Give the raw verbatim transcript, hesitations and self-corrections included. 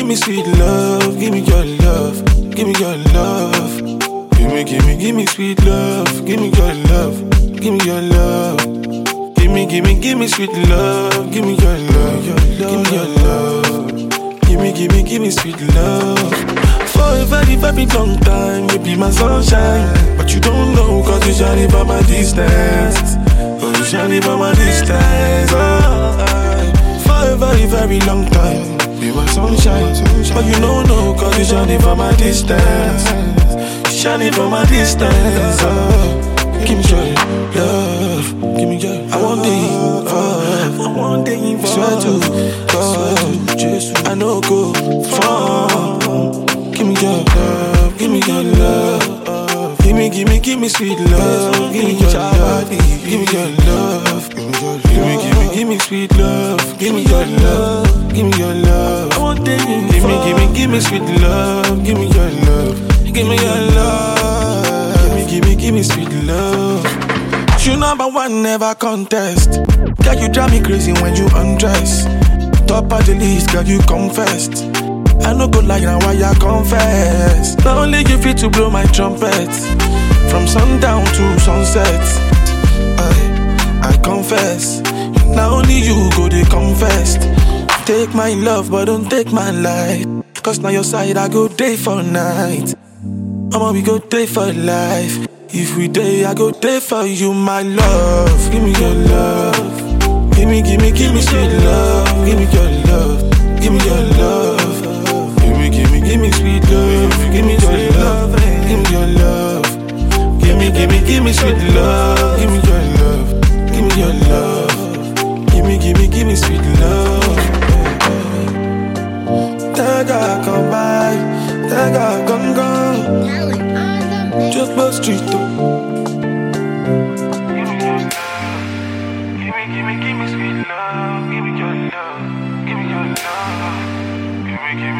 me sweet love, give me your love, give me your love. Give me, give me, give me sweet love, give me your love, give me your love. Give me, give me, give me sweet love, give me your love, your love, give me your love. Give me, give me, give me sweet love. For a very, very long time, you be my sunshine. But you don't know, cause you shining from my distance. Cause you shining from my distance. Oh, for a very, very long time, be my sunshine. But you don't know, cause you shining from my distance. Shining from my distance. Oh, give me your love, give me your. I want the involved, I want the involved. Swear to God, I know go far. Give me your love, give me your love. Give me, give me, give me sweet love. Give me your love, give me your love. Give me, give me, give me sweet love. Give me your love, give me your love. I want the involved. Give me, give me, give me sweet love. Give me your love. Give me your love. Give me, give me, give me sweet love. You number one, never contest. Girl, you drive me crazy when you undress. Top of the list, girl, you confessed. I no go lie, now why I confess. Not only you fit to blow my trumpet. From sundown to sunset, I, I confess. Not only you go, they confess. Take my love, but don't take my life. Cause now your side, I go day for night. I'ma we go day for life. If we day, I go day for you, my love. Give me your love. Give me, give me, give me sweet love. Give me your love. Give me your love. Give me, give me, give me sweet love. Give me your love. Give me your love. Give me, give me, give me sweet love. Give me your love. Give me your love. Give me, give me, give me sweet love. Taga come by, Taga gone gone. Just my street though. Give me, give me, give me sweet love. Give me your love. Give me your love. Give me, give me.